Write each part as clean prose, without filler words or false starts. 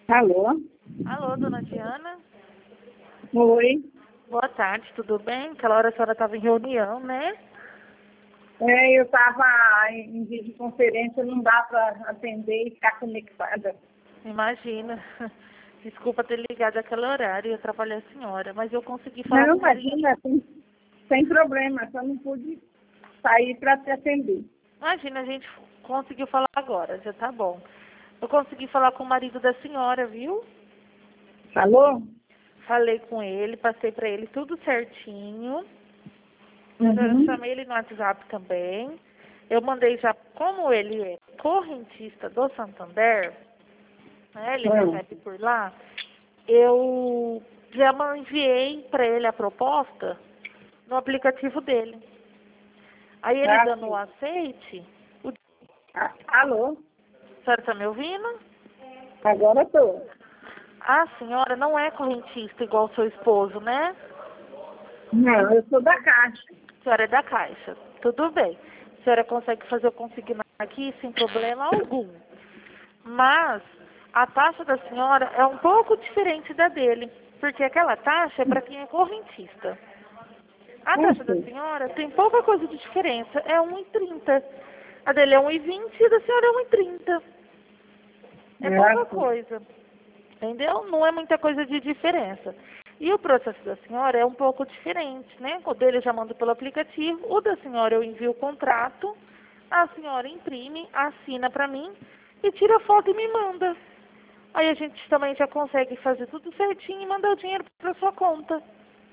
Alô? Alô, dona Diana? Oi. Boa tarde, tudo bem? Aquela hora a senhora estava em reunião, né? Eu estava em videoconferência, não dá para atender e ficar conectada. Imagina. Desculpa ter ligado aquele horário e atrapalhar a senhora, mas eu consegui falar Não, com o marido. imagina, sem problema, só não pude sair para te atender. Imagina, a gente conseguiu falar agora, já tá bom. Eu consegui falar com o marido da senhora, viu? Falou? Falei com ele, passei para ele tudo certinho. Eu Uhum. chamei ele no WhatsApp também. Eu mandei já, como ele é correntista do Santander, né, ele recebe por lá, eu já enviei para ele a proposta no aplicativo dele. Aí ele Ah, dando o sim. aceite, Alô? a senhora está me ouvindo? Agora estou. A senhora não é correntista igual o seu esposo, né? Não, eu sou da Caixa. A senhora é da Caixa. Tudo bem. A senhora consegue fazer o consignar aqui sem problema algum. Mas a taxa da senhora é um pouco diferente da dele, porque aquela taxa é para quem é correntista. A taxa da Sim. senhora tem pouca coisa de diferença, é 1,30. A dele é 1,20 e a da senhora é 1,30. É pouca Ah, sim. coisa, entendeu? Não é muita coisa de diferença. E o processo da senhora é um pouco diferente, né? O dele eu já mando pelo aplicativo, o da senhora eu envio o contrato, a senhora imprime, assina para mim e tira a foto e me manda. Aí a gente também já consegue fazer tudo certinho e mandar o dinheiro para sua conta.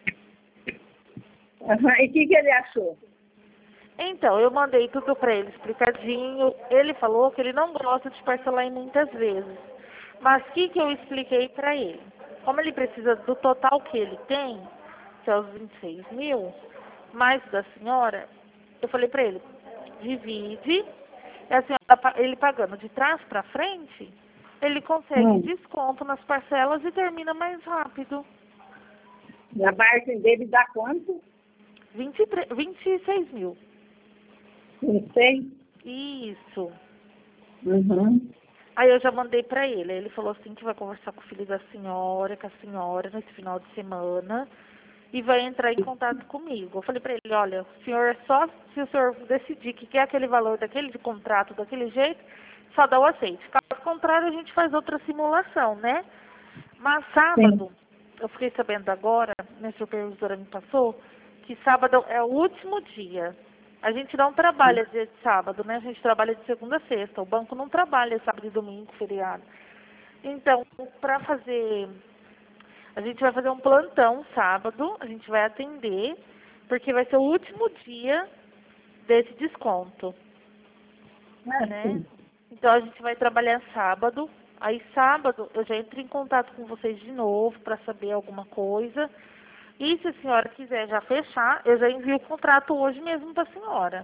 Aham. E o que ele achou? Então, eu mandei tudo para ele explicadinho. Ele falou que ele não gosta de parcelar em muitas vezes. Mas o que eu expliquei para ele? Como ele precisa do total que ele tem, que é os 26 mil, mais da senhora, eu falei para ele, divide, e a senhora, ele pagando de trás para frente, ele consegue Hum. desconto nas parcelas e termina mais rápido. A margem dele dá quanto? 26 mil. Não sei. Isso. Uhum. Aí eu já mandei pra ele. Aí ele falou assim que vai conversar com o filho da senhora, com a senhora, nesse final de semana, e vai entrar em contato comigo. Eu falei pra ele, olha, o senhor só se o senhor decidir que quer aquele valor daquele de contrato daquele jeito, só dá o aceite. Caso contrário, a gente faz outra simulação, né? Mas Sim. sábado, eu fiquei sabendo agora, minha supervisora me passou, que sábado é o último dia. A gente não trabalha dia de sábado, né? A gente trabalha de segunda a sexta. O banco não trabalha sábado e domingo, feriado. Então, para fazer, a gente vai fazer um plantão sábado, a gente vai atender, porque vai ser o último dia desse desconto, Ah, né? sim. Então a gente vai trabalhar sábado. Aí sábado eu já entro em contato com vocês de novo para saber alguma coisa. E se a senhora quiser já fechar, eu já envio o contrato hoje mesmo para a senhora.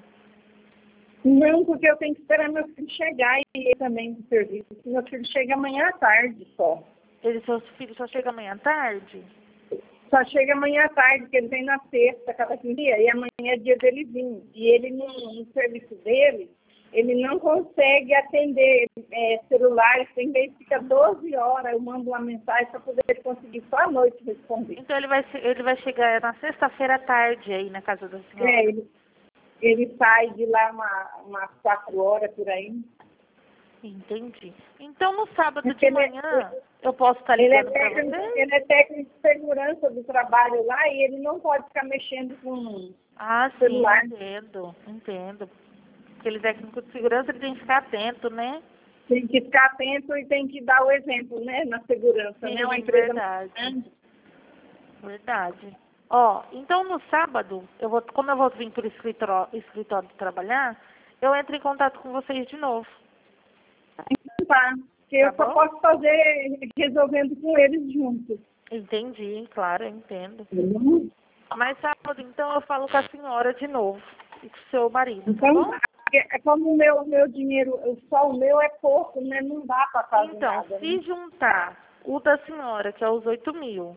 Não, porque eu tenho que esperar meu filho chegar e ele também do serviço. Meu filho chega amanhã à tarde só. Ele, seu filho só chega amanhã à tarde? Só chega amanhã à tarde, porque ele vem na sexta, cada 15 dias, e amanhã é dia dele vir. E ele, no serviço dele, ele não consegue atender celular, tem vez que fica 12 horas, eu mando uma mensagem para poder conseguir só à noite responder. Então ele vai chegar na sexta-feira à tarde aí na casa da senhora. Ele sai de lá umas 4 horas por aí. Entendi. Então no sábado Porque de manhã eu posso estar ele ligando para você? é técnico de segurança do trabalho lá e ele não pode ficar mexendo com Ah, sim, celular. entendo, entendo. Aquele técnico de segurança ele tem que ficar atento, né? Tem que ficar atento e tem que dar o exemplo, né, na segurança, né? Uma Sim, empresa muito verdade. grande. Verdade. Ó, então no sábado, como eu vou vir para o escritório trabalhar, eu entro em contato com vocês de novo, Então tá, porque tá eu só bom? posso fazer resolvendo com eles juntos. Entendi, claro, eu entendo. Uhum. Mas sábado, então, eu falo com a senhora de novo e com o seu marido, tá Então, bom? como o meu dinheiro, só o meu é pouco, né? Não dá para fazer Então, nada, né? se juntar o da senhora, que é os 8 mil,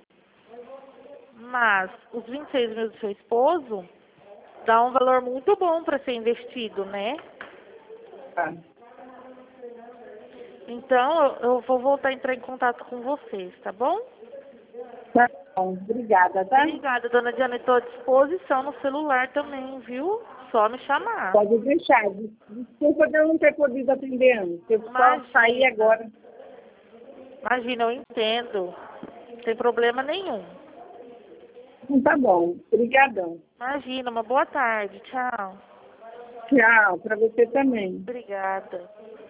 mas os 26 mil do seu esposo, dá um valor muito bom para ser investido, né? Tá. Então, eu vou voltar a entrar em contato com vocês, tá bom? Tá bom, obrigada, tá? Obrigada, dona Diana. Estou à disposição no celular também, viu? Só me chamar. Pode deixar. Desculpa de eu não ter podido atender antes. Eu só saí agora. Imagina, eu entendo. Não tem problema nenhum. Tá bom, obrigadão. Imagina, uma boa tarde. Tchau. Tchau, para você também. Obrigada.